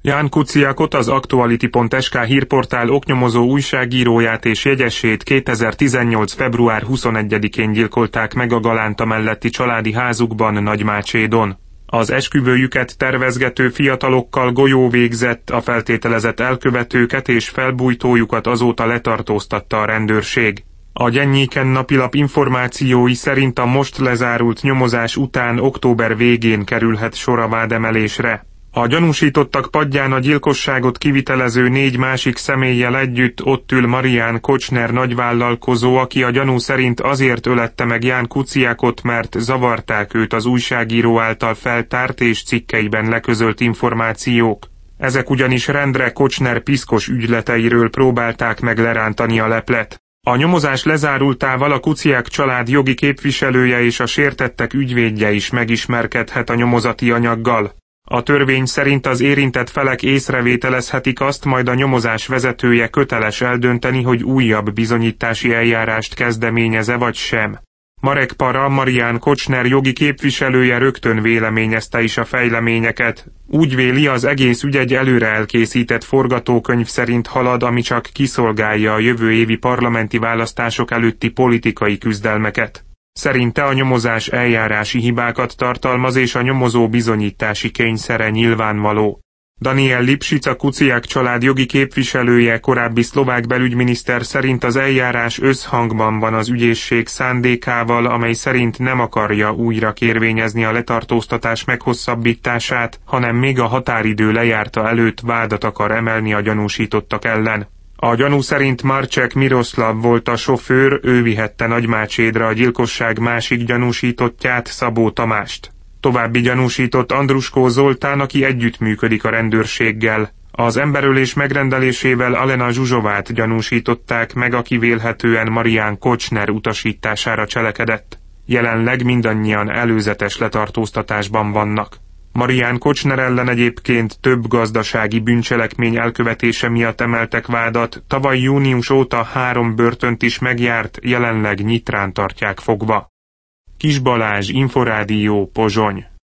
Ján Kuciakot, az Actuality.sk hírportál oknyomozó újságíróját és jegyesét 2018. február 21-én gyilkolták meg a Galánta melletti családi házukban Nagymácsédon. Az esküvőjüket tervezgető fiatalokkal golyó végzett, a feltételezett elkövetőket és felbujtójukat azóta letartóztatta a rendőrség. A Gyennyéken napilap információi szerint a most lezárult nyomozás után október végén kerülhet sor a vádemelésre. A gyanúsítottak padján a gyilkosságot kivitelező 4 másik személlyel együtt ott ül Marián Kocsner nagyvállalkozó, aki a gyanú szerint azért ölette meg Ján Kuciakot, mert zavarták őt az újságíró által feltárt és cikkeiben leközölt információk. Ezek ugyanis rendre Kocsner piszkos ügyleteiről próbálták meg lerántani a leplet. A nyomozás lezárultával a Kuciak család jogi képviselője és a sértettek ügyvédje is megismerkedhet a nyomozati anyaggal. A törvény szerint az érintett felek észrevételezhetik azt, majd a nyomozás vezetője köteles eldönteni, hogy újabb bizonyítási eljárást kezdeményeze vagy sem. Marek Para, Marián Kocsner jogi képviselője rögtön véleményezte is a fejleményeket. Úgy véli, az egész ügy egy előre elkészített forgatókönyv szerint halad, ami csak kiszolgálja a jövő évi parlamenti választások előtti politikai küzdelmeket. Szerinte a nyomozás eljárási hibákat tartalmaz és a nyomozó bizonyítási kényszere nyilvánvaló. Daniel Lipšic, a Kuciak család jogi képviselője, korábbi szlovák belügyminiszter szerint az eljárás összhangban van az ügyészség szándékával, amely szerint nem akarja újra kérvényezni a letartóztatás meghosszabbítását, hanem még a határidő lejárta előtt vádat akar emelni a gyanúsítottak ellen. A gyanú szerint Marcsek Miroszlav volt a sofőr, ő vihette Nagymácsédra a gyilkosság másik gyanúsítottját, Szabó Tamást. További gyanúsított Andruskó Zoltán, aki együttműködik a rendőrséggel. Az emberölés megrendelésével Alena Zsuzsovát gyanúsították meg, aki vélhetően Marián Kocsner utasítására cselekedett. Jelenleg mindannyian előzetes letartóztatásban vannak. Marián Kocsner ellen egyébként több gazdasági bűncselekmény elkövetése miatt emeltek vádat, tavaly június óta 3 börtönt is megjárt, jelenleg Nyitrán tartják fogva. Kis Balázs, Inforádió, Pozsony.